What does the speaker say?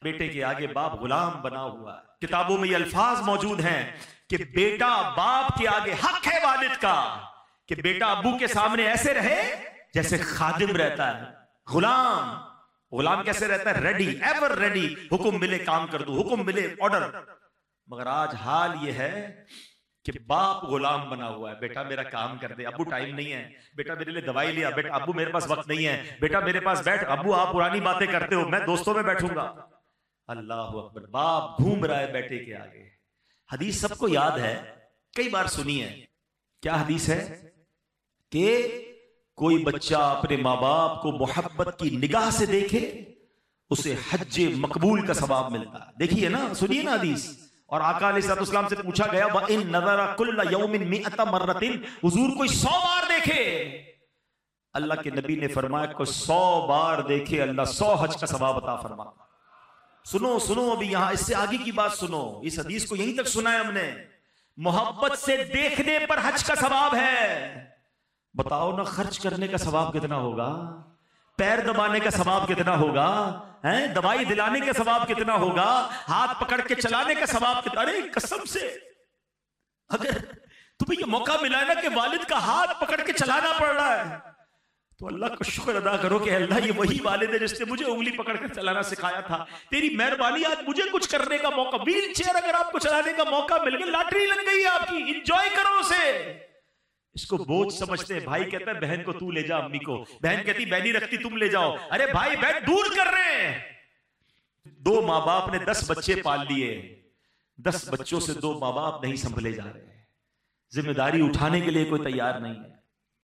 بیٹے کے آگے باپ غلام بنا ہوا ہے. کتابوں میں یہ الفاظ موجود ہیں کہ بیٹا باپ کے آگے حق ہے والد کا کہ بیٹا ابو کے سامنے ایسے رہے جیسے خادم رہتا ہے. غلام کیسے رہتا ہے؟ ریڈی، ایور ریڈی، حکم ملے کام کر دو، حکم ملے آرڈر. مگر آج حال یہ ہے کہ باپ غلام بنا ہوا ہے. بیٹا میرا کام کر دے، ابو ٹائم نہیں ہے، بیٹا میرے لیے دوائی لیا، بیٹا ابو میرے پاس وقت نہیں ہے، بیٹا میرے پاس بیٹھ، ابو آپ پرانی باتیں کرتے ہو، میں دوستوں میں بیٹھوں گا. اللہ اکبر، باپ گھوم رہا ہے بیٹے کے آگے. حدیث سب کو یاد ہے، کئی بار سنی ہے. کیا حدیث ہے؟ کہ کوئی بچہ اپنے ماں باپ کو محبت کی نگاہ سے دیکھے اسے حج مقبول کا ثواب ملتا ہے. دیکھیے نا، سنیے نا حدیث. اور آقا علیہ السلام سے پوچھا گیا وَإِن نَظَرَ كُلَّ يَوْمٍ 100 مَرَّةٍ، حضور کوئی 100 بار دیکھے. اللہ کے نبی نے فرمایا کوئی 100 بار دیکھے اللہ 100 حج کا ثواب عطا فرما. سنو ابھی یہاں اس سے آگے کی بات سنو. اس حدیث کو یہیں تک سنا ہے ہم نے. محبت سے دیکھنے پر حج کا ثواب ہے. بتاؤ نا خرچ کرنے کا ثواب کتنا ہوگا، پیر دبانے کا ثواب کتنا ہوگا، دوائی دلانے کا ثواب کتنا ہوگا، ہاتھ پکڑ کے چلانے کا ثواب کتنا. ارے قسم سے اگر تمہیں یہ موقع ملا ہے نا کہ والد کا ہاتھ پکڑ کے چلانا پڑ رہا ہے تو اللہ کا شکر ادا کرو کہ اللہ یہ وہی والد ہے جس نے مجھے انگلی پکڑ کر چلانا سکھایا تھا. تیری مہربانی آج مجھے کچھ کرنے کا موقع، ویل چیئر اگر آپ کو چلانے کا موقع مل گیا، لاٹری لگ گئی آپ کی، انجوائے کرو اسے. اس کو بوجھ سمجھتے ہیں. بھائی کہتا ہے بہن کو تو لے جا امی کو، بہن کہتی میں نہیں رکھتی تم لے جاؤ. ارے بھائی بیٹھ، دور کر رہے ہیں. 2 ماں باپ نے 10 بچے پال لیے، 10 بچوں سے 2 ماں باپ نہیں سنبھلے جا رہے، ذمہ داری اٹھانے کے لیے کوئی تیار نہیں ہے.